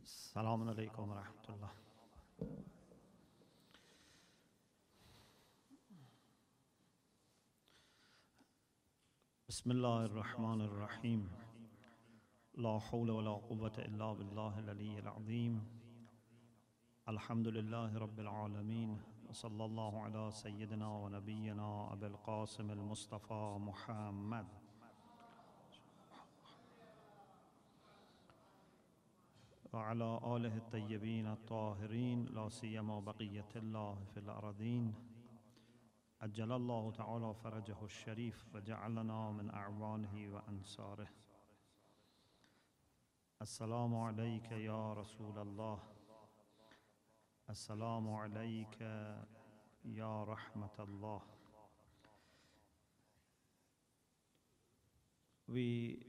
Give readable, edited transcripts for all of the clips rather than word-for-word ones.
السلام عليكم ورحمة الله. بسم الله الرحمن الرحيم. لا حول ولا قوة إلا بالله العلي العظيم. الحمد لله رب العالمين، وصلى الله على سيدنا ونبينا أبي القاسم المصطفى محمد وعلى آله الطيبين الطاهرين، لا سيما بقية الله في الأرضين. أجل الله تعالى فرجه الشريف وجعلنا من أعوانه وأنصاره. السلام عليك يا رسول الله. السلام عليك يا رحمة الله. We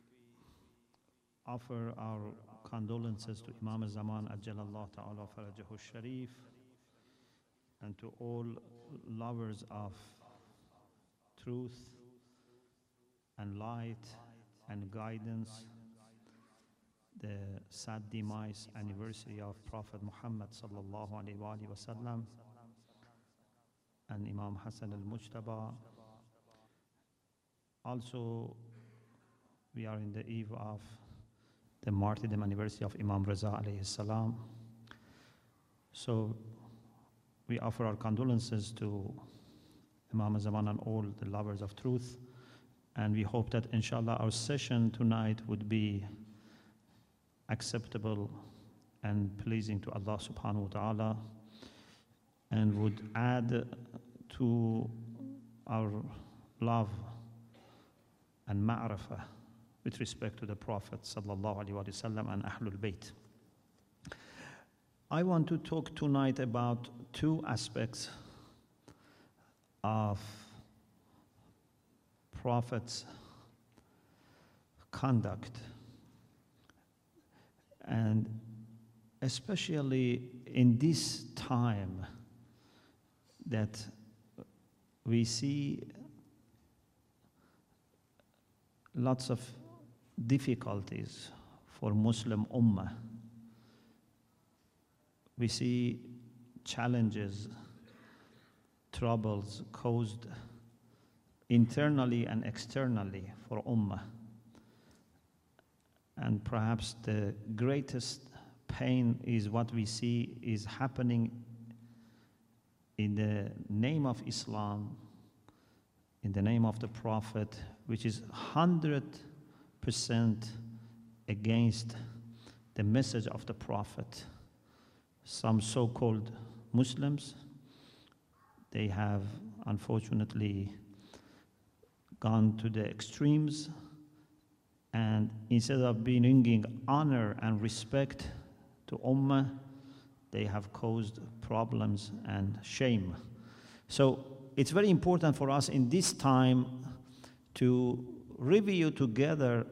offer our condolences to Imam Zaman Ajjalallah Ta'ala Farajahu Sharif and to all lovers of truth and light and guidance. The sad demise anniversary of Prophet Muhammad Sallallahu Alaihi Wasallam and Imam Hassan al-Mujtaba. Also, we are in the eve of the martyrdom anniversary of Imam Raza alayhi salam. So we offer our condolences to Imam Zaman and all the lovers of truth, and we hope that inshallah our session tonight would be acceptable and pleasing to Allah subhanahu wa ta'ala, and would add to our love and ma'rifah with respect to the Prophet sallallahu alaihi wasallam and Ahlul Bayt. I want to talk tonight about two aspects of Prophet's conduct, and especially in this time that we see lots of difficulties for Muslim Ummah. We see challenges, troubles caused internally and externally for Ummah. And perhaps the greatest pain is what we see is happening in the name of Islam, in the name of the Prophet, which is 100% against the message of the Prophet. Some so-called Muslims, they have unfortunately gone to the extremes, and instead of bringing honor and respect to Ummah, they have caused problems and shame. So it's very important for us in this time to review together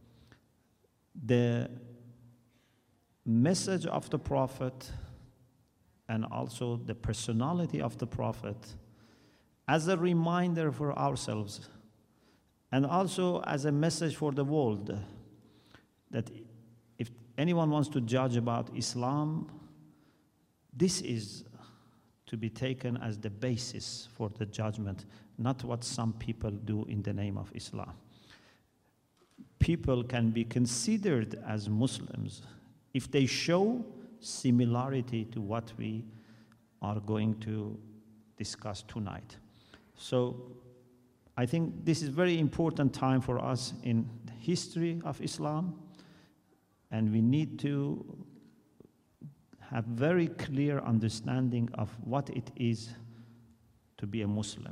the message of the Prophet and also the personality of the Prophet as a reminder for ourselves, and also as a message for the world that if anyone wants to judge about Islam, this is to be taken as the basis for the judgment, not what some people do in the name of Islam. People can be considered as Muslims if they show similarity to what we are going to discuss tonight. So I think this is a very important time for us in the history of Islam, and we need to have very clear understanding of what it is to be a Muslim.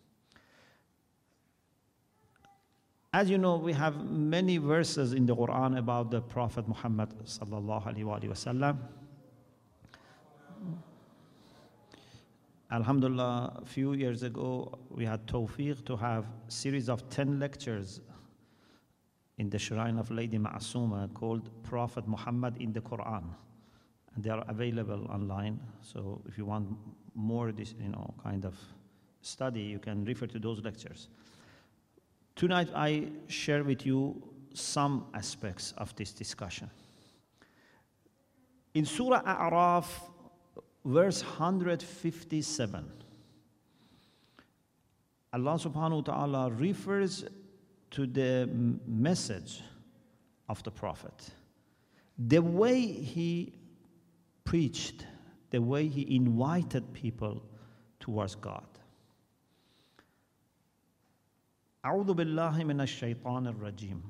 As you know, we have many verses in the Quran about the Prophet Muhammad sallallahu alaihi wasallam. Alhamdulillah, a few years ago, we had tawfiq to have a series of 10 lectures in the shrine of Lady Ma'asuma called Prophet Muhammad in the Quran. And they are available online. So if you want more this, kind of study, you can refer to those lectures. Tonight, I share with you some aspects of this discussion. In Surah A'raf, verse 157, Allah subhanahu wa ta'ala refers to the message of the Prophet. The way he preached, the way he invited people towards God. أعوذ بالله من الشيطان الرجيم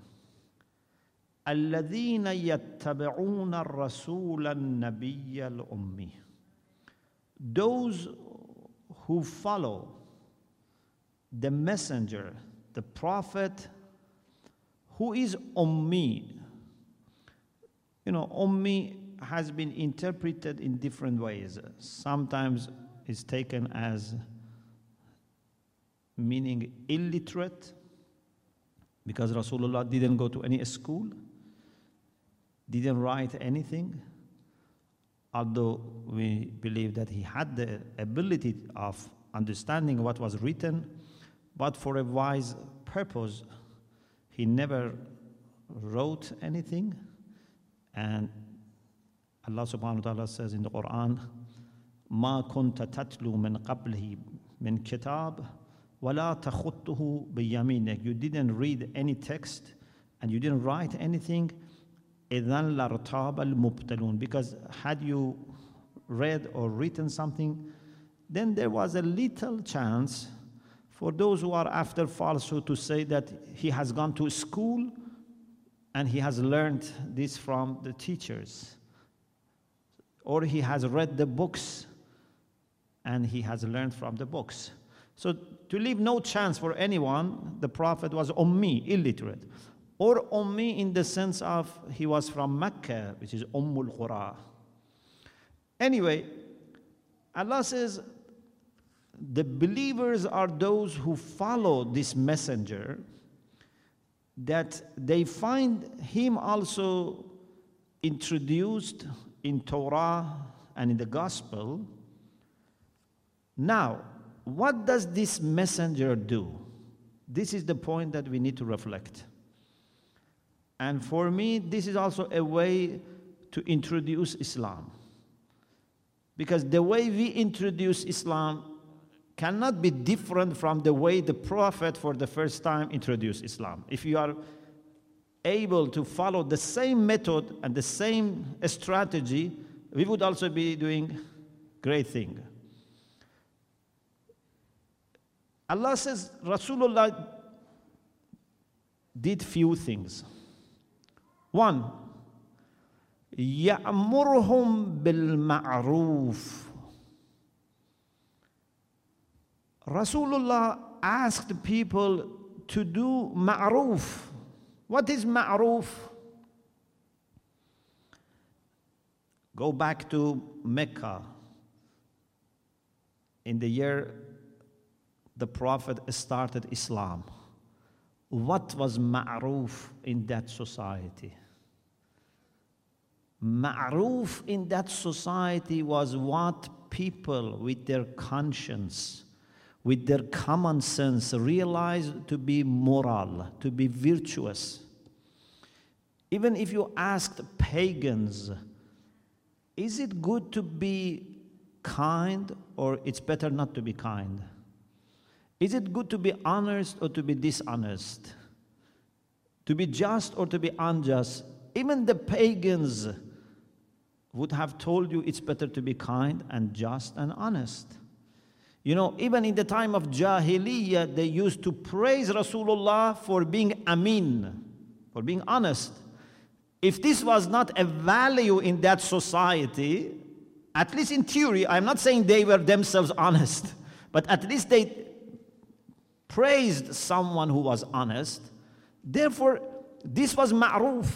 الذين يتبعون الرسول النبي الأمي. Those who follow the messenger, the prophet, who is Ummi. You know, Ummi has been interpreted in different ways. Sometimes it's taken as meaning illiterate, because Rasulullah didn't go to any school, didn't write anything, although we believe that he had the ability of understanding what was written, but for a wise purpose, he never wrote anything. And Allah subhanahu wa ta'ala says in the Quran, مَا كُنْتَ تَتْلُو مِنْ قَبْلِهِ مِنْ كِتَابٍ وَلَا تَخُطُّهُ بِيَمِينِكَ. You didn't read any text and you didn't write anything. إِذَنْ لَارْتَابَ الْمُبْتِلُونَ. Because had you read or written something, then there was a little chance for those who are after falsehood to say that he has gone to school and he has learned this from the teachers, or he has read the books and he has learned from the books. So to leave no chance for anyone, the Prophet was Ummi, illiterate, or Ummi in the sense of he was from Mecca, which is Ummul Qura. Anyway, Allah says the believers are those who follow this messenger, that they find him also introduced in Torah and in the Gospel. Now, what does this messenger do? This is the point that we need to reflect. And for me, this is also a way to introduce Islam. Because the way we introduce Islam cannot be different from the way the Prophet for the first time introduced Islam. If you are able to follow the same method and the same strategy, we would also be doing great thing. Allah says Rasulullah did few things. One, يَأْمُرُهُمْ بِالْمَعْرُوفِ. Rasulullah asked people to do ma'roof. What is ma'roof? Go back to Mecca. In the year the Prophet started Islam, what was ma'roof in that society? Ma'roof in that society was what people with their conscience, with their common sense, realized to be moral, to be virtuous. Even if you asked pagans, is it good to be kind or it's better not to be kind? Is it good to be honest or to be dishonest? To be just or to be unjust? Even the pagans would have told you it's better to be kind and just and honest. You know, even in the time of Jahiliyyah, they used to praise Rasulullah for being amin, for being honest. If this was not a value in that society, at least in theory, I'm not saying they were themselves honest, but at least they praised someone who was honest. Therefore, this was ma'roof.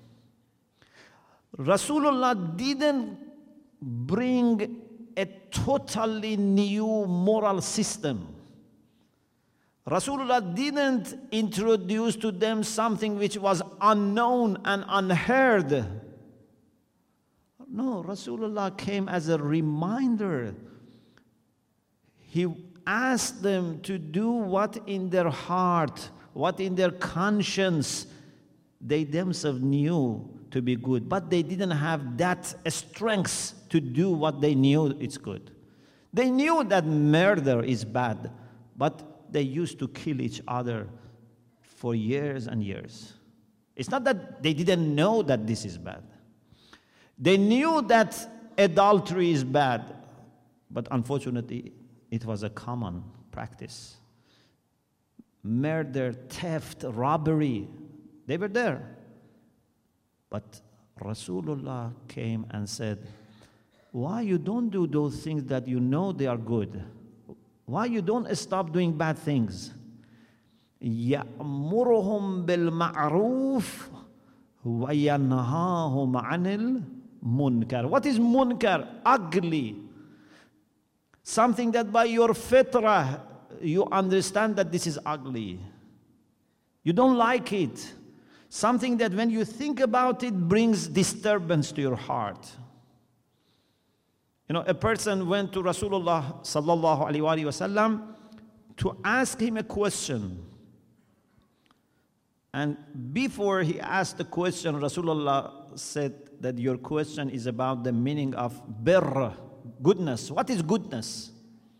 Rasulullah didn't bring a totally new moral system. Rasulullah didn't introduce to them something which was unknown and unheard. No, Rasulullah came as a reminder. He asked them to do what in their heart, what in their conscience they themselves knew to be good, but they didn't have that strength to do what they knew it's good. They knew that murder is bad, but they used to kill each other for years and years. It's not that they didn't know that this is bad. They knew that adultery is bad, but unfortunately, it was a common practice. Murder, theft, robbery, they were there. But Rasulullah came and said, why you don't do those things that you know they are good? Why you don't stop doing bad things? يَأْمُرُهُمْ بِالْمَعْرُوفِ وَيَنْهَاهُمْ عَنِ الْمُنْكَرِ. What is munkar? Ugly. Something that by your fitrah, you understand that this is ugly. You don't like it. Something that when you think about it brings disturbance to your heart. You know, a person went to Rasulullah sallallahu alaihi wasallam to ask him a question. And before he asked the question, Rasulullah said that your question is about the meaning of birr, goodness. What is goodness?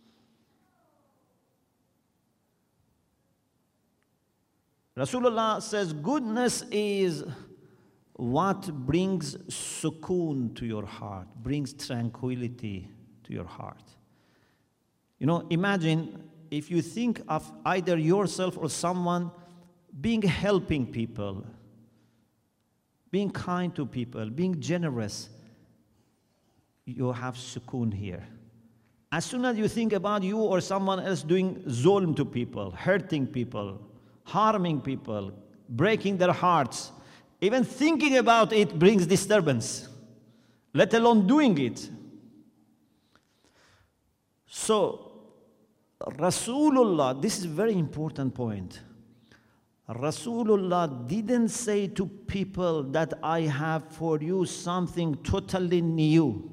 Rasulullah says goodness is what brings sukoon to your heart, brings tranquility to your heart. You know, imagine if you think of either yourself or someone being helping people, being kind to people, being generous, you have sukoon here. As soon as you think about you or someone else doing zulm to people, hurting people, harming people, breaking their hearts, even thinking about it brings disturbance, let alone doing it. So, Rasulullah, this is a very important point. Rasulullah didn't say to people that I have for you something totally new.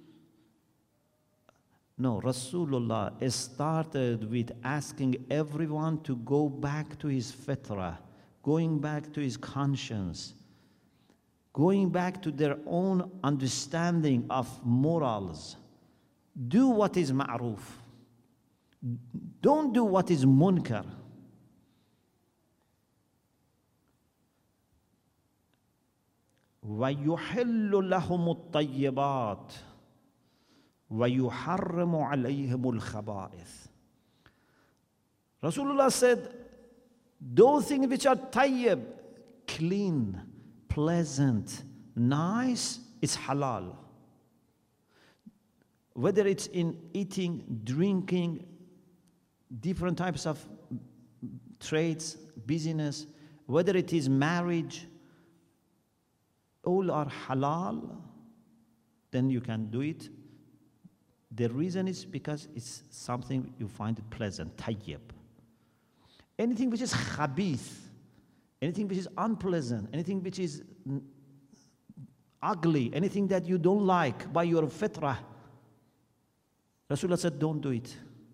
No, Rasulullah started with asking everyone to go back to his fitrah, going back to his conscience, going back to their own understanding of morals. Do what is ma'ruf. Don't do what is munkar. وَيُحِلُّ لَهُمُ الطَّيِّبَاتِ وَيُحَرِّمُ عَلَيْهِمُ الْخَبَائِثِ. Rasulullah said, those things which are tayyib, clean, pleasant, nice, it's halal. Whether it's in eating, drinking, different types of trades, business, whether it is marriage, all are halal, then you can do it. The reason is because it's something you find it pleasant, tayyib. Anything which is khabith, anything which is unpleasant, anything which is ugly, anything that you don't like by your fitrah, Rasulullah said, don't do it.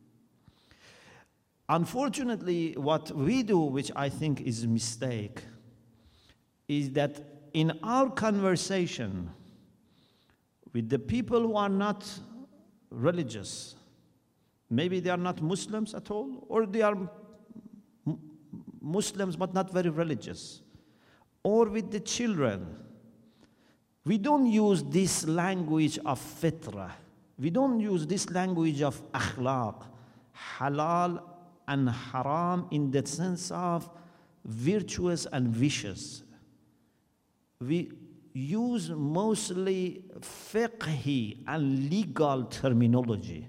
Unfortunately, what we do, which I think is a mistake, is that in our conversation with the people who are not religious, maybe they are not Muslims at all, or they are Muslims but not very religious, or with the children, we don't use this language of fitrah. We don't use this language of akhlaq, halal and haram in the sense of virtuous and vicious. We use mostly fiqhi and legal terminology.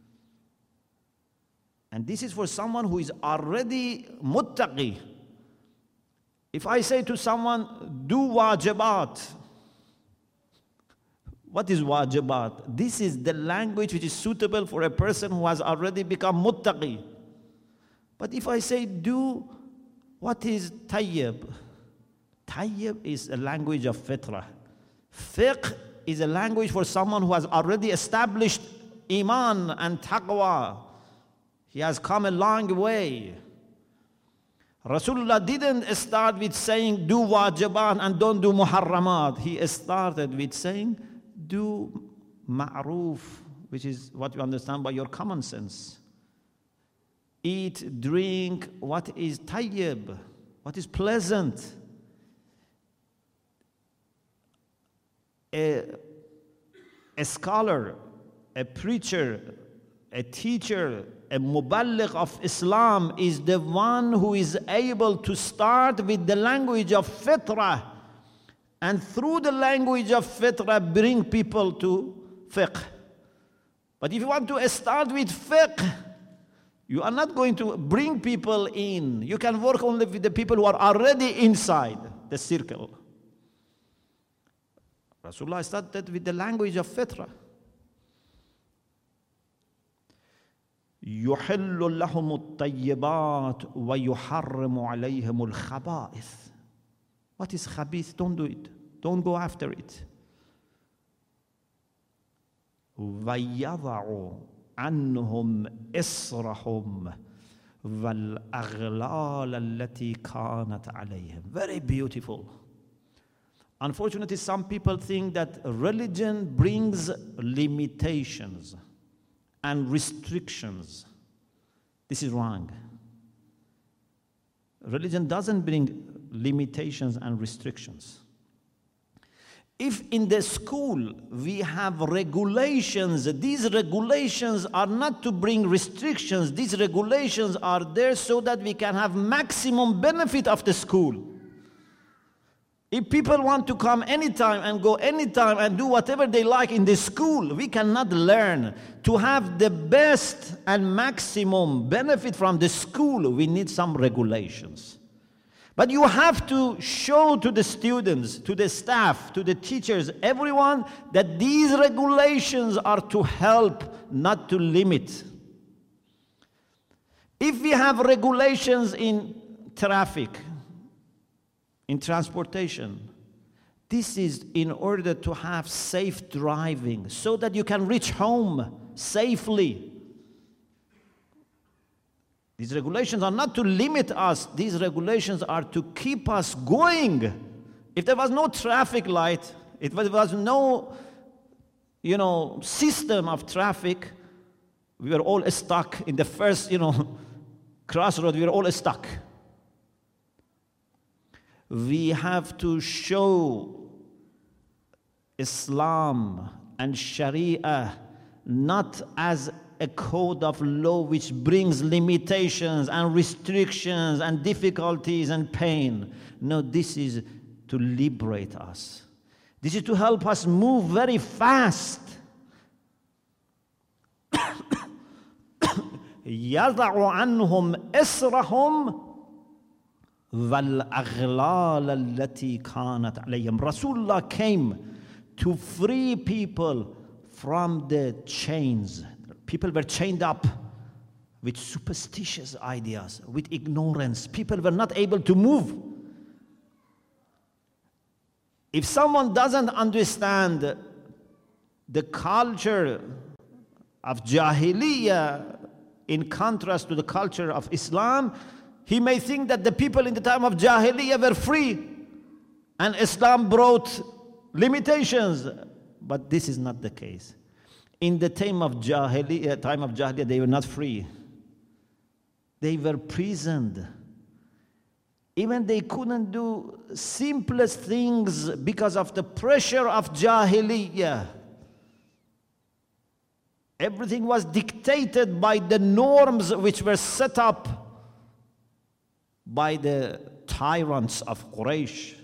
And this is for someone who is already muttaqi. If I say to someone, do wajibat, what is wajibat? This is the language which is suitable for a person who has already become muttaqi. But if I say, do what is tayyib? Tayyib is a language of fitrah. Fiqh is a language for someone who has already established iman and taqwa. He has come a long way. Rasulullah didn't start with saying do wajibat and don't do muharramat. He started with saying do ma'roof, which is what you understand by your common sense. Eat, drink what is tayyib, what is pleasant. A scholar, a preacher, a teacher, a muballigh of Islam is the one who is able to start with the language of fitrah, and through the language of fitrah bring people to fiqh. But if you want to start with fiqh, you are not going to bring people in. You can work only with the people who are already inside the circle. Rasulullah started with the language of fitrah. يُحِلُّ لَهُمُ الطَّيِّبَاتُ وَيُحَرِّمُ عَلَيْهِمُ الْخَبَائِثِ. What is khabith? Don't do it. Don't go after it. وَيَضَعُ عَنْهُمْ إِصْرَهُمْ وَالْأَغْلَالَ الَّتِي كَانَتْ عَلَيْهِمْ. Very beautiful. Unfortunately, some people think that religion brings limitations and restrictions. This is wrong. Religion doesn't bring limitations and restrictions. If in the school we have regulations, these regulations are not to bring restrictions. These regulations are there so that we can have maximum benefit of the school. If people want to come anytime and go anytime and do whatever they like in the school, we cannot learn. To have the best and maximum benefit from the school, we need some regulations. But you have to show to the students, to the staff, to the teachers, everyone, that these regulations are to help, not to limit. If we have regulations in traffic, in transportation, this is in order to have safe driving so that you can reach home safely. These regulations are not to limit us. These regulations are to keep us going. If there was no traffic light, if there was no, system of traffic, we were all stuck in the first, crossroad. We were all stuck. We have to show Islam and Sharia not as a code of law which brings limitations and restrictions and difficulties and pain. No, this is to liberate us. This is to help us move very fast. يَضَعُ عَنْهُمْ إِسْرَهُمْ وَالْأَغْلَالَ الَّتِي كَانَتْ عَلَيْهِمْ. Rasulullah came to free people from the chains. People were chained up with superstitious ideas, with ignorance. People were not able to move. If someone doesn't understand the culture of Jahiliyyah in contrast to the culture of Islam, he may think that the people in the time of Jahiliyyah were free and Islam brought limitations. But this is not the case. In the time of Jahiliyyah, they were not free. They were prisoned. Even they couldn't do simplest things because of the pressure of Jahiliyyah. Everything was dictated by the norms which were set up by the tyrants of Quraysh.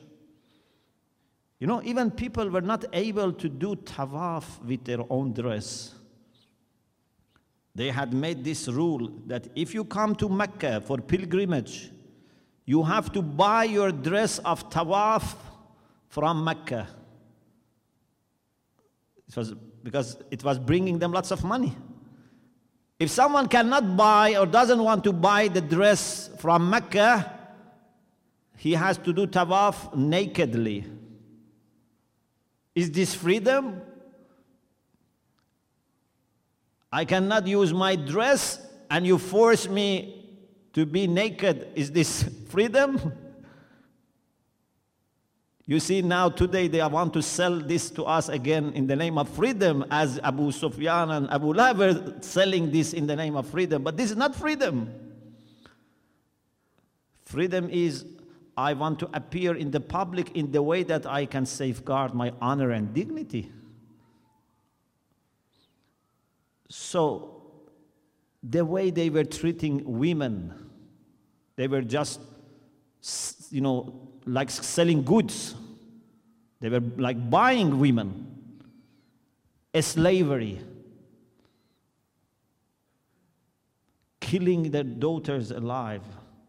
Even people were not able to do tawaf with their own dress. They had made this rule that if you come to Mecca for pilgrimage, you have to buy your dress of tawaf from Mecca. It was because it was bringing them lots of money. If someone cannot buy or doesn't want to buy the dress from Mecca, he has to do tawaf nakedly. Is this freedom? I cannot use my dress and you force me To be naked, is this freedom? You see now today they want to sell this to us again in the name of freedom, as Abu Sufyan and Abu Lahab were selling this in the name of freedom. But this is not freedom. Freedom is, I want to appear in the public in the way that I can safeguard my honor and dignity. So, the way they were treating women, they were just, like selling goods. They were like buying women. Slavery. Killing their daughters alive.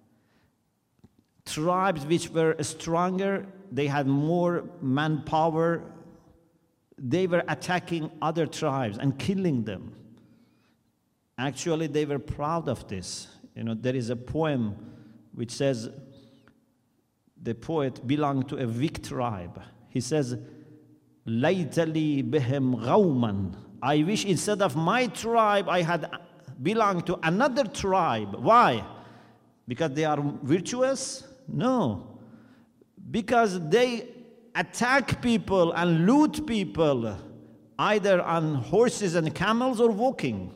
Tribes which were stronger, they had more manpower. They were attacking other tribes and killing them. Actually, they were proud of this. There is a poem which says, the poet belonged to a weak tribe. He says, "Laytali bihem ghawman." I wish instead of my tribe, I had belonged to another tribe. Why? Because they are virtuous? No. Because they attack people and loot people, either on horses and camels or walking.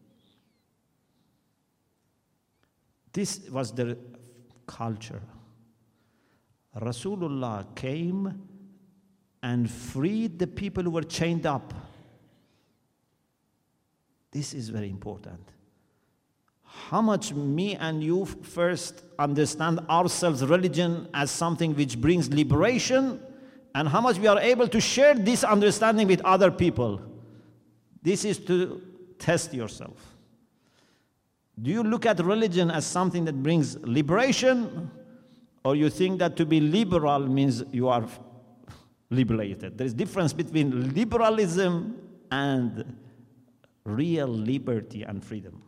This was their culture. Rasulullah came and freed the people who were chained up. This is very important. How much me and you first understand ourselves, religion, as something which brings liberation, and how much we are able to share this understanding with other people. This is to test yourself. Do you look at religion as something that brings liberation, or you think that to be liberal means you are liberated? There is a difference between liberalism and real liberty and freedom.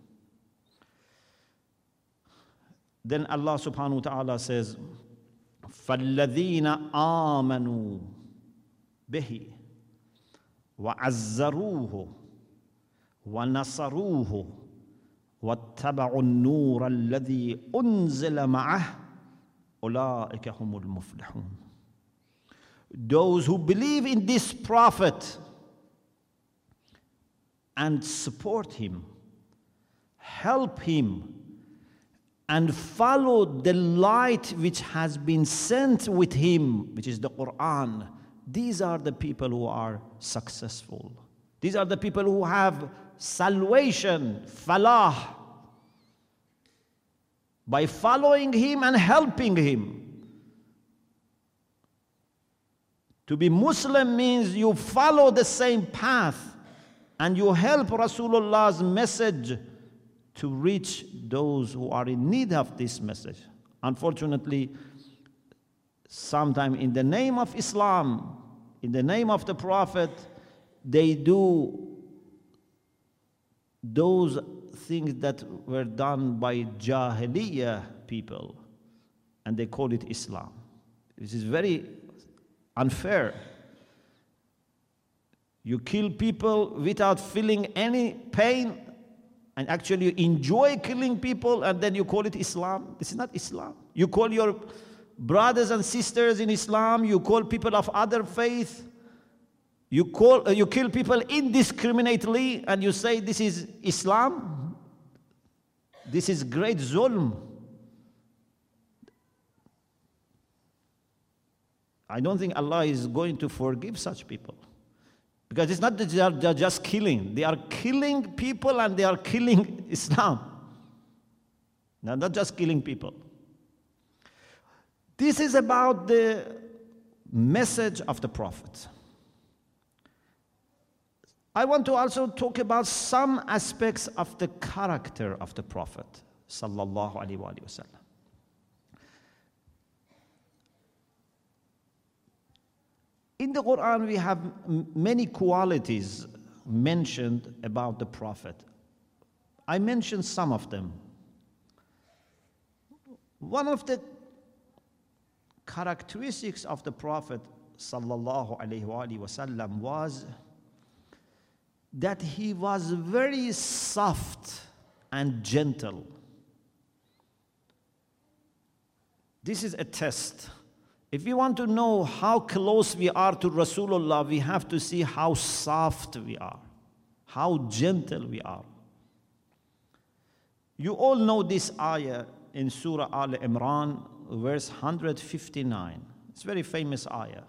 Then Allah subhanahu wa ta'ala says, فَالَّذِينَ آمَنُوا بِهِ وَعَزَّرُوهُ وَنَصَرُوهُ وَاتَّبَعُوا النُّورَ الَّذِي أُنزِلَ مَعَهُ أُولَٰئِكَ هُمُ الْمُفْلِحُونَ. Those who believe in this prophet and support him, help him, and follow the light which has been sent with him, which is the Quran, these are the people who are successful. These are the people who have salvation, falah, by following him and helping him. To be Muslim means you follow the same path and you help Rasulullah's message to reach those who are in need of this message. Unfortunately, sometimes in the name of Islam, in the name of the Prophet, they do those things that were done by Jahiliyyah people, and they call it Islam. This is very unfair. You kill people without feeling any pain, and actually you enjoy killing people, and then you call it Islam. This is not Islam. You call your brothers and sisters in Islam, you call people of other faith, you kill people indiscriminately, and you say this is Islam. This is great zulm. I don't think Allah is going to forgive such people. Because it's not that they are just killing. They are killing people and they are killing Islam. Now, not just killing people. This is about the message of the Prophet. I want to also talk about some aspects of the character of the Prophet sallallahu alaihi wasallam. In the Quran, we have many qualities mentioned about the Prophet. I mentioned some of them. One of the characteristics of the Prophet sallallahu alaihi wasallam was that he was very soft and gentle. This is a test. If we want to know how close we are to Rasulullah, we have to see how soft we are, how gentle we are. You all know this ayah in Surah Al-Imran, verse 159. It's a very famous ayah.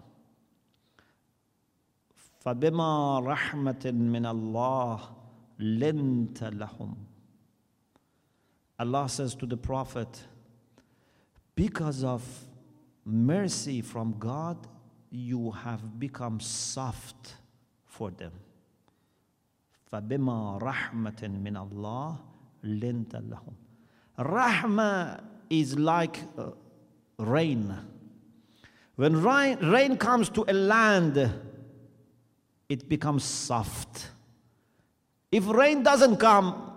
فَبِمَا رَحْمَةٍ مِّنَ اللَّهِ لِنْتَ لَهُمْ. Allah says to the Prophet, because of mercy from God, you have become soft for them. فَبِمَا رَحْمَةٍ مِّنَ اللَّهِ لِنْتَ لَهُمْ. Rahmah is like rain. When rain comes to a land, it becomes soft. If rain doesn't come,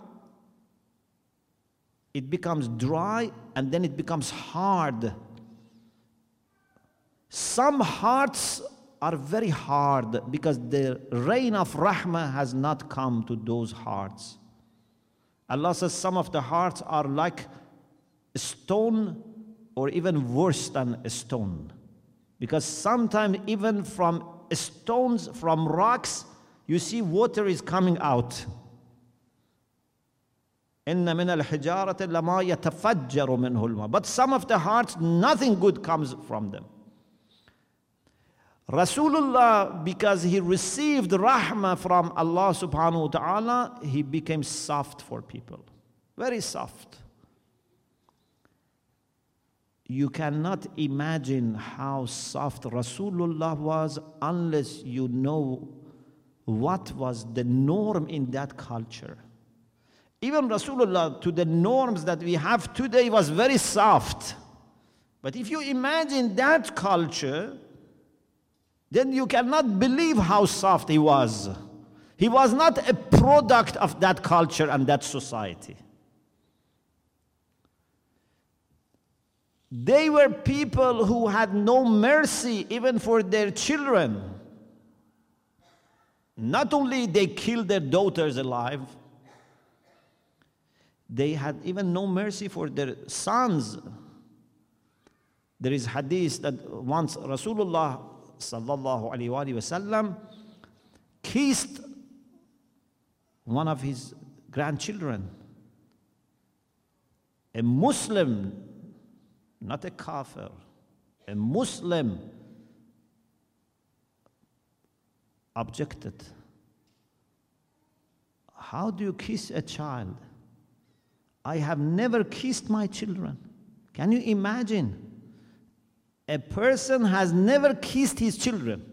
it becomes dry and then it becomes hard. Some hearts are very hard because the rain of rahmah has not come to those hearts. Allah says some of the hearts are like a stone or even worse than a stone. Because sometimes even from stones, from rocks, you see water is coming out. إِنَّ مِنَ الْحِجَارَةِ لَمَا يَتَفَجَّرُ مِنْهُ الْمَاءُ. But some of the hearts, nothing good comes from them. Rasulullah, because he received rahmah from Allah subhanahu wa ta'ala, he became soft for people. Very soft. You cannot imagine how soft Rasulullah was unless you know what was the norm in that culture. Even Rasulullah, to the norms that we have today, was very soft. But if you imagine that culture, then you cannot believe how soft he was. He was not a product of that culture and that society. They were people who had no mercy even for their children. Not only they killed their daughters alive, they had even no mercy for their sons. There is hadith that once Rasulullah sallallahu alaihi wasallam kissed one of his grandchildren. A Muslim, not a kafir, a Muslim objected. How do you kiss a child? I have never kissed my children. Can you imagine? A person has never kissed his children.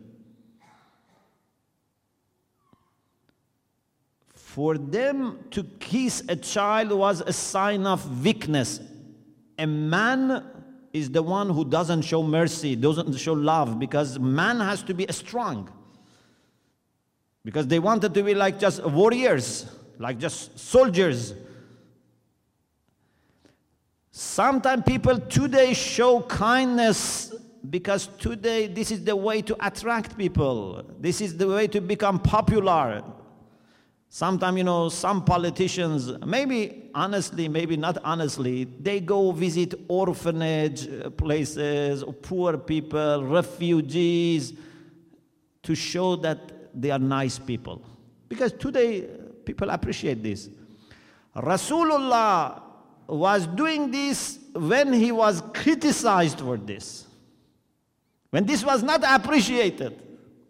For them to kiss a child was a sign of weakness. A man is the one who doesn't show mercy, doesn't show love, because man has to be strong. Because they wanted to be like just warriors, like just soldiers. Sometimes people today show kindness because today this is the way to attract people. This is the way to become popular. Sometimes, some politicians, maybe honestly, maybe not honestly, they go visit orphanage places, poor people, refugees, to show that they are nice people. Because today, people appreciate this. Rasulullah was doing this when he was criticized for this. When this was not appreciated.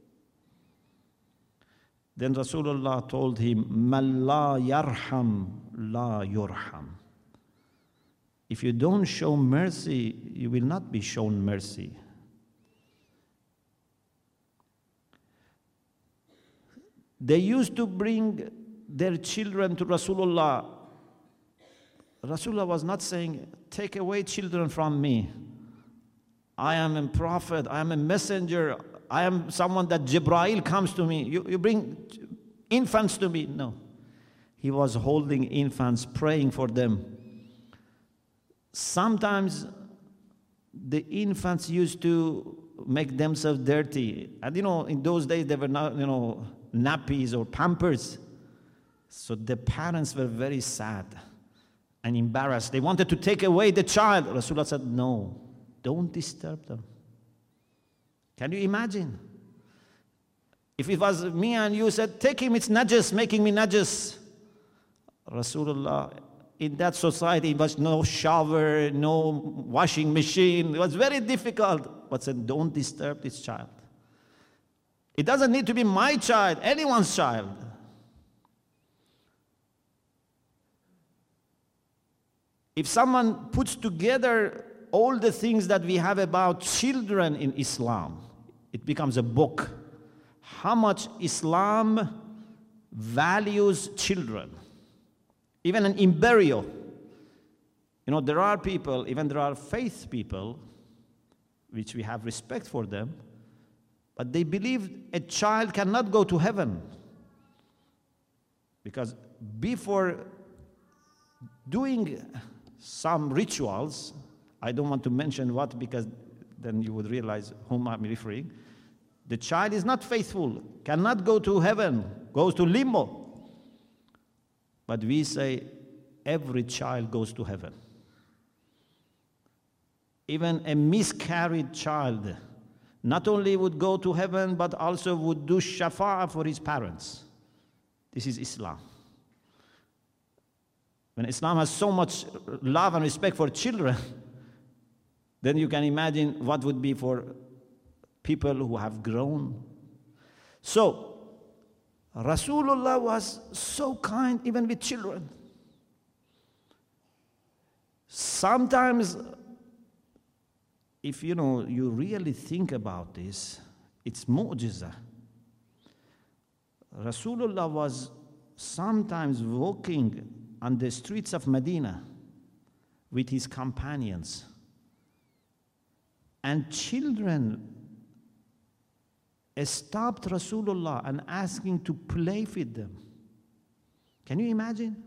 Then Rasulullah told him, "Man la yarham, la yurham." If you don't show mercy, you will not be shown mercy. They used to bring their children to Rasulullah. Rasulullah was not saying, "Take away children from me. I am a prophet, I am a messenger, I am someone that Jibreel comes to me. You bring infants to me." No. He was holding infants, praying for them. Sometimes the infants used to make themselves dirty. And in those days there were not, nappies or pampers. So the parents were very sad and embarrassed. They wanted to take away the child. Rasulullah said, "No, don't disturb them. Can you imagine? If it was me and you said, take him, it's najis, making me najis. Rasulullah, in that society, it was no shower, no washing machine. It was very difficult. But said, don't disturb this child. It doesn't need to be my child, anyone's child. If someone puts together all the things that we have about children in Islam, it becomes a book. How much Islam values children. Even an embryo. You know, there are people, even there are faith people, which we have respect for them, but they believe a child cannot go to heaven. Because before doing some rituals, I don't want to mention what, because then you would realize whom I'm referring. The child is not faithful, cannot go to heaven, goes to limbo. But we say every child goes to heaven. Even a miscarried child not only would go to heaven, but also would do shafa'ah for his parents. This is Islam. When Islam has so much love and respect for children, then you can imagine what would be for people who have grown. So, Rasulullah was so kind even with children. Sometimes, if you really think about this, it's mu'jiza. Rasulullah was sometimes walking on the streets of Medina with his companions, and children stopped Rasulullah and asking to play with them. Can you imagine?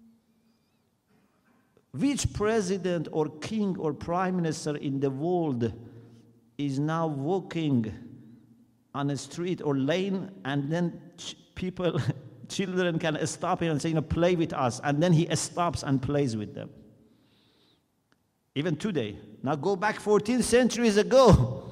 Which president or king or prime minister in the world is now walking on a street or lane, and then children can stop him and say, play with us, and then he stops and plays with them? Even today. Now go back 14 centuries ago.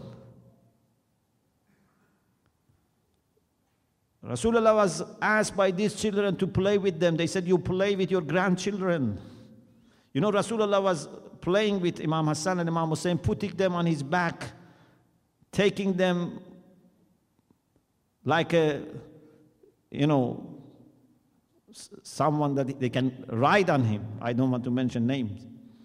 Rasulullah was asked by these children to play with them. They said, you play with your grandchildren. You know, Rasulullah was playing with Imam Hassan and Imam Hussein, putting them on his back, taking them like someone that they can ride on him. I don't want to mention names.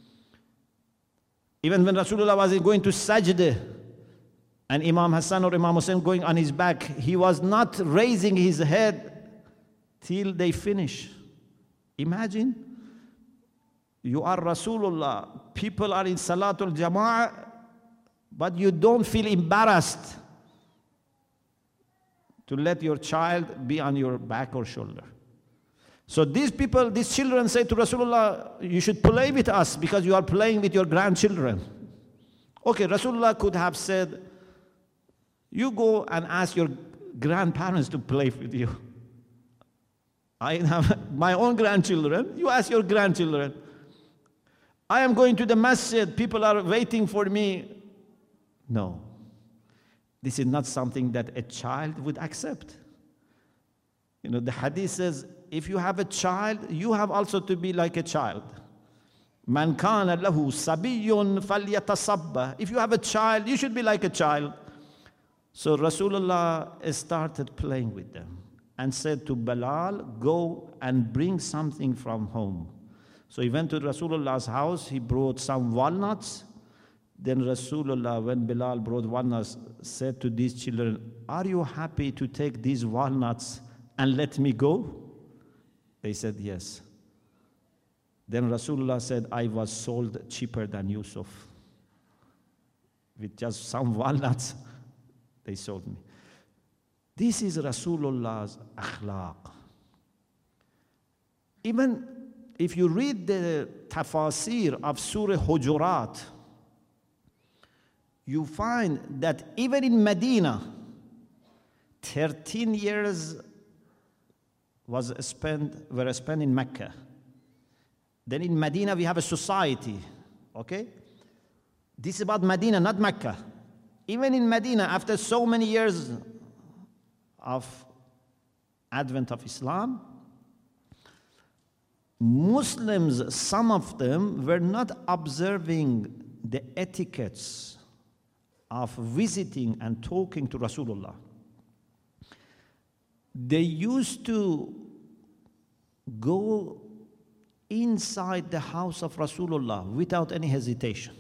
Even when Rasulullah was going to sajdah, and Imam Hassan or Imam Hussein going on his back, he was not raising his head till they finish. Imagine, you are Rasulullah, people are in Salatul Jama'ah, but you don't feel embarrassed to let your child be on your back or shoulder. So these children say to Rasulullah, you should play with us because you are playing with your grandchildren. Okay, Rasulullah could have said, you go and ask your grandparents to play with you. I have my own grandchildren, you ask your grandchildren. I am going to the masjid, people are waiting for me. No. This is not something that a child would accept. The hadith says, if you have a child, you have also to be like a child. Man kana lahu sabiyyun falyatasabba. If you have a child, you should be like a child. So Rasulullah started playing with them and said to Bilal, go and bring something from home. So he went to Rasulullah's house, he brought some walnuts. Then Rasulullah, when Bilal brought walnuts, said to these children, are you happy to take these walnuts and let me go? They said, yes. Then Rasulullah said, I was sold cheaper than Yusuf. With just some walnuts, they sold me. This is Rasulullah's akhlaq. Even if you read the tafasir of Surah Hujurat, you find that even in Medina, 13 years were spent in Mecca. Then in Medina we have a society, okay? This is about Medina, not Mecca. Even in Medina, after so many years of advent of Islam, Muslims, some of them, were not observing the etiquettes of visiting and talking to Rasulullah. They used to go inside the house of Rasulullah without any hesitation.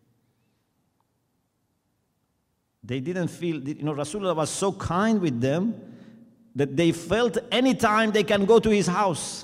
They didn't feel, Rasulullah was so kind with them that they felt anytime they can go to his house.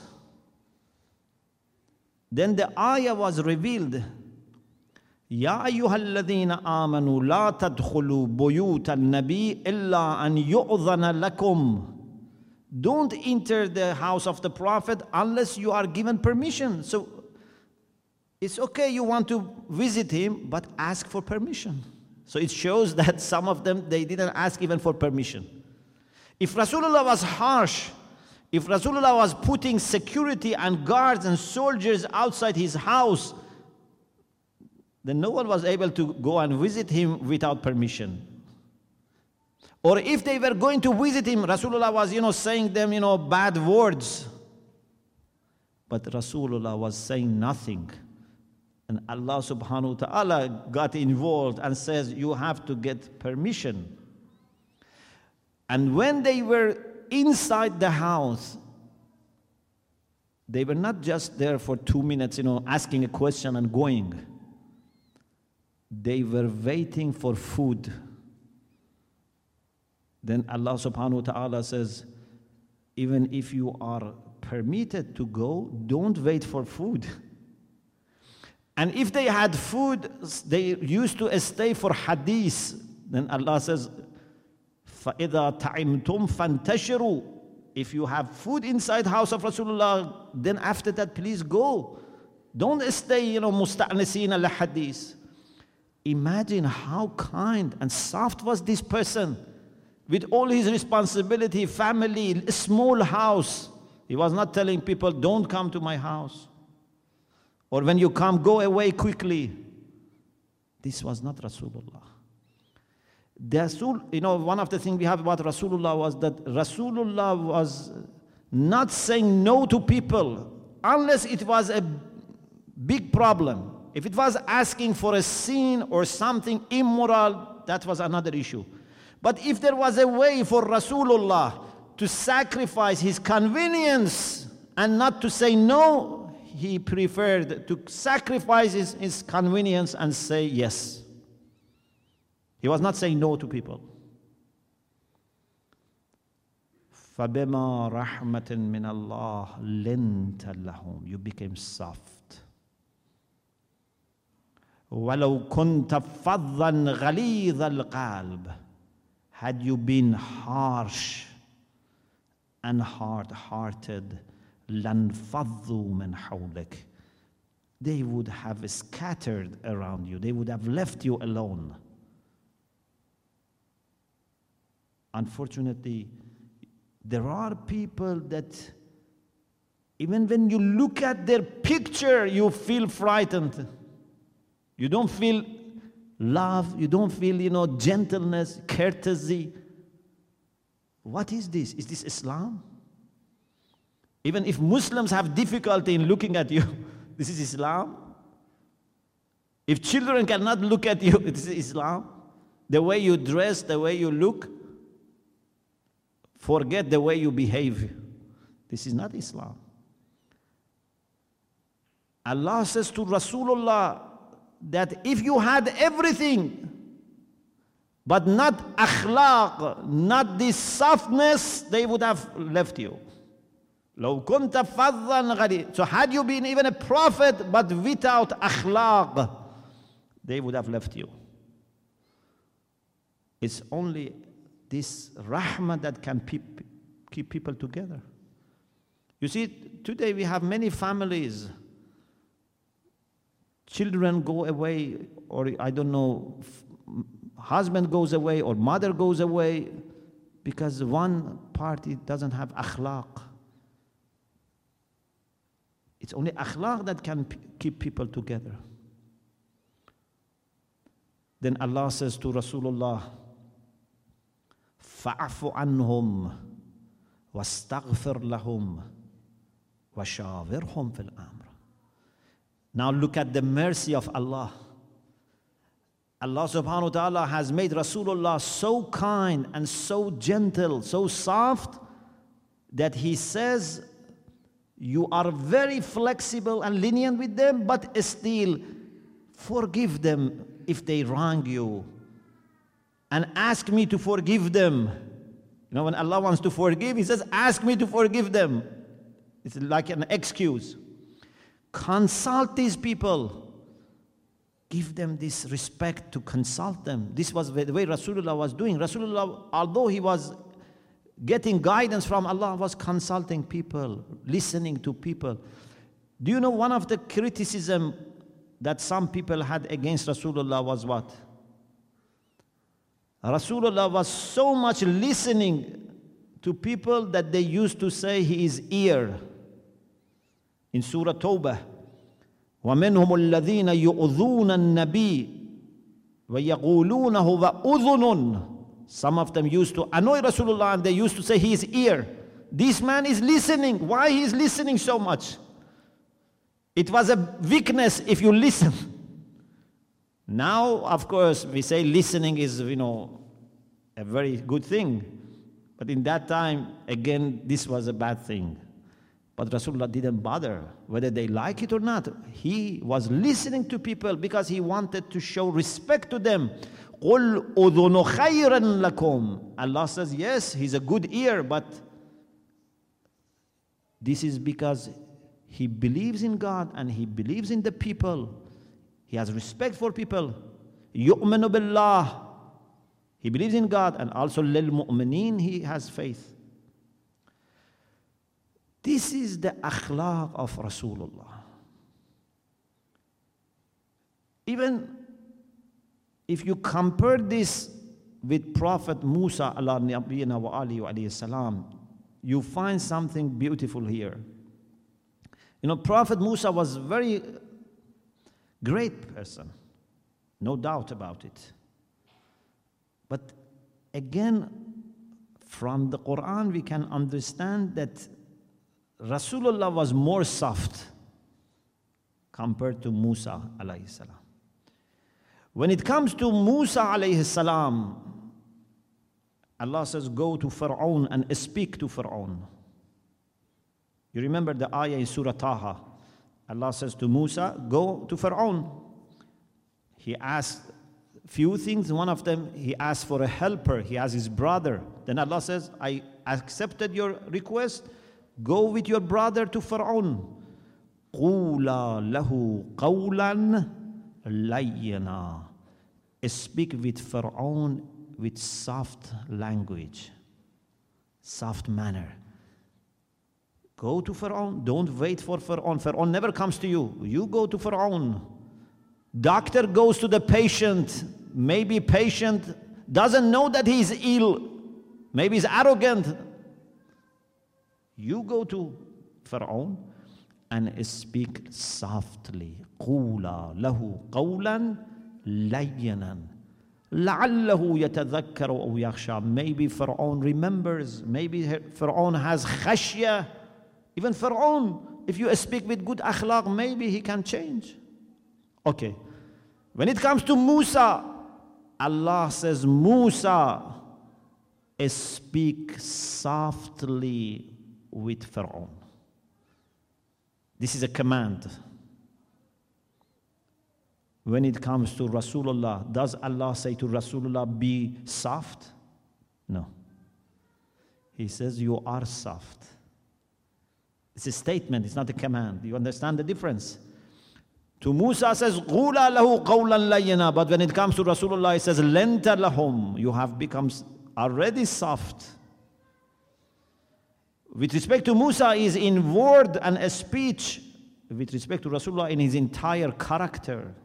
Then the ayah was revealed. يا أيها الذين آمنوا لا تدخلوا بيوت النبي إلا أن يؤذن لكم. Don't enter the house of the Prophet unless you are given permission. So it's okay, you want to visit him, but ask for permission. So it shows that some of them, they didn't ask even for permission. If Rasulullah was harsh, if Rasulullah was putting security and guards and soldiers outside his house, then no one was able to go and visit him without permission. Or if they were going to visit him, Rasulullah was, saying them, bad words. But Rasulullah was saying nothing. And Allah subhanahu wa ta'ala got involved and says, you have to get permission. And when they were inside the house, they were not just there for 2 minutes, asking a question and going. They were waiting for food. Then Allah subhanahu wa ta'ala says, even if you are permitted to go, don't wait for food. And if they had food, they used to stay for hadith. Then Allah says, فَإِذَا تَعِمْتُمْ فَانْتَشِرُوا. If you have food inside house of Rasulullah, then after that, please go. Don't stay, مُسْتَأْنِسِينَ لِحَدِيث. Imagine how kind and soft was this person. With all his responsibility, family, a small house. He was not telling people, don't come to my house. Or when you come, go away quickly. This was not Rasulullah. One of the things we have about Rasulullah was that Rasulullah was not saying no to people unless it was a big problem. If it was asking for a sin or something immoral, that was another issue. But if there was a way for Rasulullah to sacrifice his convenience and not to say no, he preferred to sacrifice his convenience and say yes. He was not saying no to people. فَبِمَا رَحْمَةٍ مِّنَ اللَّهِ لِنْتَ لَهُمْ. You became soft. وَلَوْ كُنْتَ فَظًّا غَلِيظَ الْقَلْبِ. Had you been harsh and hard-hearted, لَنْفَضُّوا مِنْ حَوْلِكَ. They would have scattered around you. They would have left you alone. Unfortunately, there are people that even when you look at their picture, you feel frightened. You don't feel love, you don't feel, gentleness, courtesy. What is this? Is this Islam? Even if Muslims have difficulty in looking at you, this is Islam. If children cannot look at you, this is Islam. The way you dress, the way you look, forget the way you behave. This is not Islam. Allah says to Rasulullah that if you had everything, but not akhlaq, not this softness, they would have left you. لو كنت فظا غليظ. So had you been even a prophet, but without akhlaq, they would have left you. It's only this rahmah that can keep people together. You see, today we have many families. Children go away, or I don't know, husband goes away, or mother goes away, because one party doesn't have akhlaq. It's only akhlaq that can keep people together. Then Allah says to Rasulullah, فَعْفُ عَنْهُمْ وَاسْتَغْفِرْ لَهُمْ وَشَاوِرْهُمْ فِي الْأَمْرِ. Now look at the mercy of Allah. Allah subhanahu wa ta'ala has made Rasulullah so kind and so gentle, so soft, that He says, you are very flexible and lenient with them, but still forgive them if they wrong you. And ask me to forgive them. You know, when Allah wants to forgive, He says, ask me to forgive them. It's like an excuse. Consult these people. Give them this respect to consult them. This was the way Rasulullah was doing. Rasulullah, although he was getting guidance from Allah, was consulting people, listening to people. Do you know one of the criticism that some people had against Rasulullah was what? Rasulullah was so much listening to people that they used to say he is ear. In Surah Tawbah, وَمِنْهُمُ الَّذِينَ يُؤْذُونَ النَّبِيِّ وَيَقُولُونَهُ وَأُذُنٌ. Some of them used to annoy Rasulullah and they used to say he is ear. This man is listening. Why he is listening so much? It was a weakness if you listen. Now, of course, we say listening is, a very good thing. But in that time, again, this was a bad thing. But Rasulullah didn't bother whether they like it or not. He was listening to people because he wanted to show respect to them. قُلْ أُذُنُ خَيْرًا لَكُمْ. Allah says, yes, he's a good ear, but this is because he believes in God and he believes in the people. He has respect for people. يُؤْمِنُ بِاللَّهِ. He believes in God, and also لِلْمُؤْمِنِينَ, he has faith. This is the akhlaq of Rasulullah. Even if you compare this with Prophet Musa ala nabiyyina wa alihi wa alayhi salam, you find something beautiful here. Prophet Musa was a very great person, no doubt about it. But again, from the Quran we can understand that Rasulullah was more soft compared to Musa alayhi salam. When it comes to Musa alayhi salam, Allah says, go to Fir'aun and speak to Fir'aun. You remember the ayah in Surah Taha. Allah says to Musa, go to Fir'aun. He asked few things. One of them, he asked for a helper. He has his brother. Then Allah says, I accepted your request. Go with your brother to Fir'aun. قُولَا لَهُ قَوْلًا لَيِّنًا. Speak with Fir'aun with soft language, soft manner. Go to Fir'aun. Don't wait for Fir'aun. Fir'aun never comes to you. You go to Fir'aun. Doctor goes to the patient. Maybe patient doesn't know that he's ill. Maybe he's arrogant. You go to Fir'aun and speak softly. قُولَا لَهُ قَوْلًا لَيِّنًا لَعَلَّهُ يَتَذَكَّرُ أَوْ يَخْشَى. Maybe Fir'aun remembers. Maybe Fir'aun has khashya. Even Fir'aun, if you speak with good akhlaq, maybe he can change. Okay. When it comes to Musa, Allah says, Musa, speak softly with Fir'aun. This is a command. When it comes to Rasulullah, does Allah say to Rasulullah, be soft? No. He says, you are soft. It's a statement, it's not a command. You understand the difference? To Musa says, قُولَا لَهُ قَوْلًا لَيِّنًا. But when it comes to Rasulullah, he says, لَنْتَ لَهُمْ. You have become already soft. With respect to Musa, is in word and a speech. With respect to Rasulullah, in his entire character.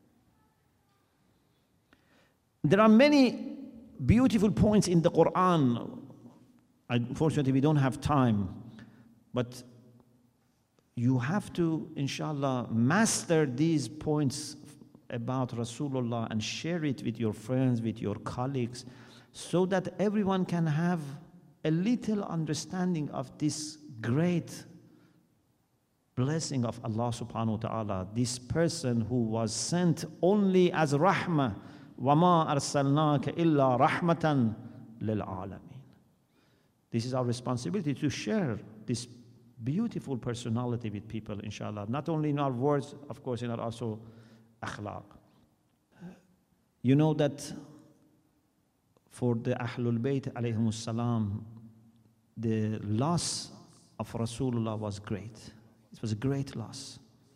There are many beautiful points in the Quran. Unfortunately, we don't have time. But you have to, inshallah, master these points about Rasulullah and share it with your friends, with your colleagues, so that everyone can have a little understanding of this great blessing of Allah subhanahu wa ta'ala, this person who was sent only as rahmah, وَمَا أَرْسَلْنَاكَ إِلَّا رَحْمَةً لِلْعَالَمِينَ. This is our responsibility, to share this beautiful personality with people, inshallah. Not only in our words, of course, in our also akhlaq. You know that for the Ahlul Bayt alayhimus salam, the loss of Rasulullah was great. It was a great loss.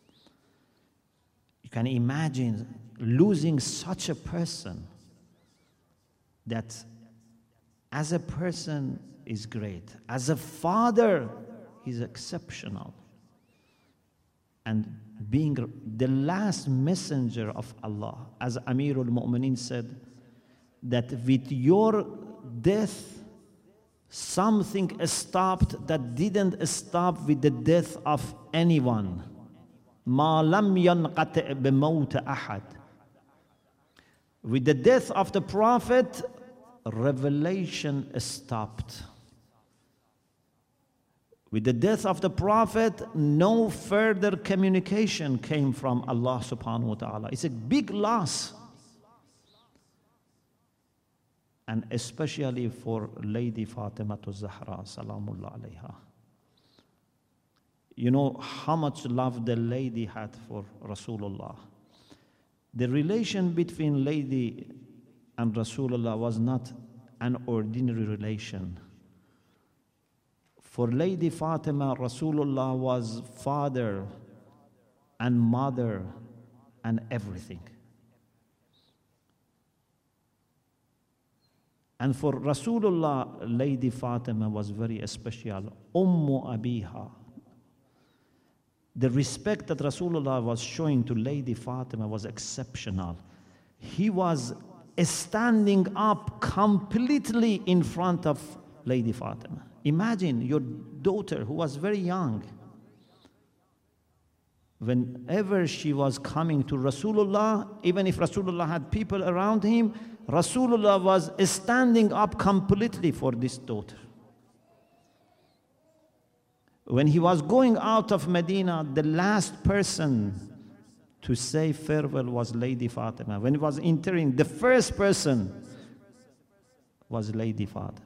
You can imagine losing such a person that as a person is great, as a father he's exceptional, and being the last messenger of Allah, as Amirul Mu'mineen said, that with your death something stopped that didn't stop with the death of anyone. مَا لَمْ يَنْقَطِعْ بِمَوْتِ أَحَدٍ. With the death of the Prophet, revelation stopped. With the death of the Prophet, no further communication came from Allah subhanahu wa ta'ala. It's a big loss. And especially for Lady Fatima Zahra, Salamullah alayha. You know how much love the lady had for Rasulullah. The relation between lady and Rasulullah was not an ordinary relation. For Lady Fatima, Rasulullah was father and mother and everything. And for Rasulullah, Lady Fatima was very special. Ummu Abiha. The respect that Rasulullah was showing to Lady Fatima was exceptional. He was standing up completely in front of Lady Fatima. Imagine your daughter, who was very young. Whenever she was coming to Rasulullah, even if Rasulullah had people around him, Rasulullah was standing up completely for this daughter. When he was going out of Medina, the last person to say farewell was Lady Fatima. When he was entering, the first person was Lady Fatima.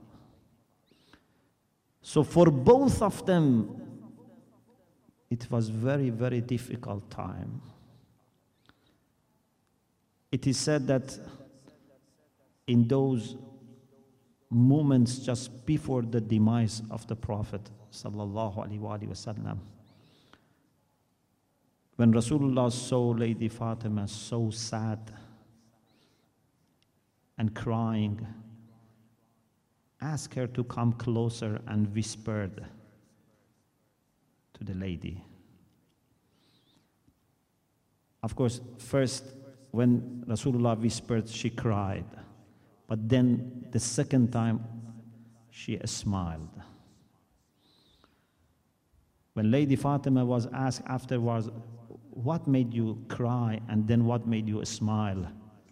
So for both of them, it was very, very difficult time. It is said that in those moments just before the demise of the Prophet sallallahu alaihi wasallam, when Rasulullah saw Lady Fatima so sad and crying, asked her to come closer and whispered to the lady. Of course, first when Rasulullah whispered, she cried. But then the second time, she smiled. When Lady Fatima was asked afterwards, what made you cry and then what made you smile?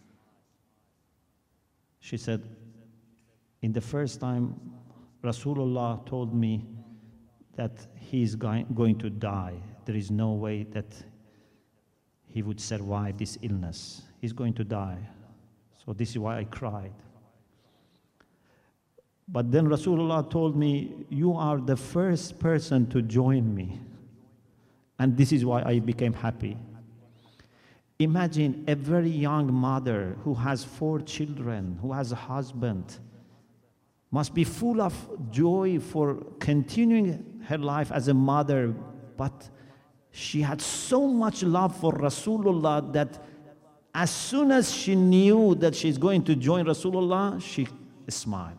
She said, in the first time, Rasulullah told me that he's going to die. There is no way that he would survive this illness. He's going to die. So this is why I cried. But then Rasulullah told me, you are the first person to join me. And this is why I became happy. Imagine a very young mother who has 4 children, who has a husband, must be full of joy for continuing her life as a mother, but she had so much love for Rasulullah that as soon as she knew that she's going to join Rasulullah, she smiled.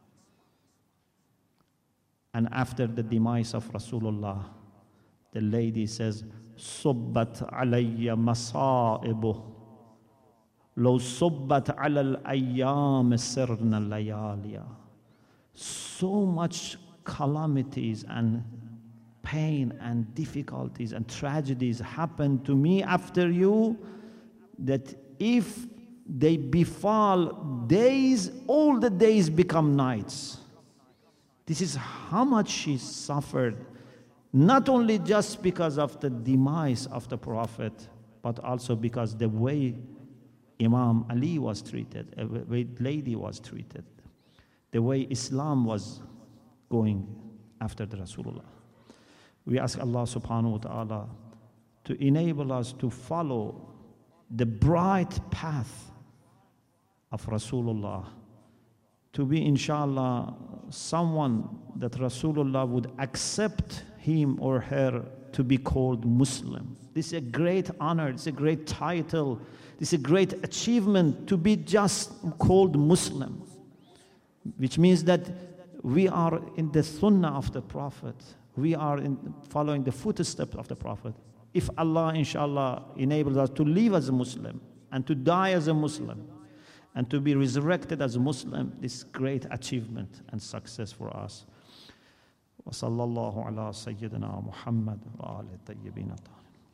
And after the demise of Rasulullah, the lady says, صُبَّتْ عَلَيَّ مَصَائِبُهُ لَوْ صُبَّتْ عَلَى الْأَيَّامِ سِرْنَ اللَّيَالِيَ. So much calamities and pain and difficulties and tragedies happened to me after you, that if they befall days, all the days become nights. This is how much she suffered, not only just because of the demise of the Prophet, but also because the way Imam Ali was treated, the way lady was treated, the way Islam was going after the Rasulullah. We ask Allah subhanahu wa ta'ala to enable us to follow the bright path of Rasulullah, to be inshallah someone that Rasulullah would accept him or her to be called Muslim. This is a great honor, it's a great title, this is a great achievement to be just called Muslim, which means that we are in the sunnah of the Prophet. We are following the footsteps of the Prophet. If Allah, inshallah, enables us to live as a Muslim and to die as a Muslim and to be resurrected as a Muslim, this great achievement and success for us. وصلى الله على سيدنا محمد وآله الطيبين الطاهرين.